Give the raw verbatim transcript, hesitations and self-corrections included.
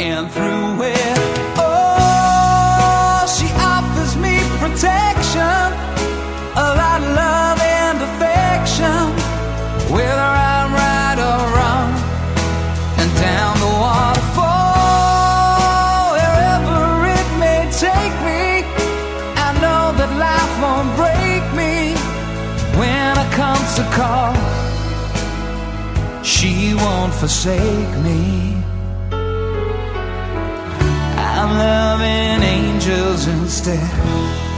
and through it. Oh, she offers me protection, a lot of love and affection, whether I'm right or wrong, and down the waterfall, wherever it may take me, I know that life won't break me when I come to call. She won't forsake me. I'm loving angels instead.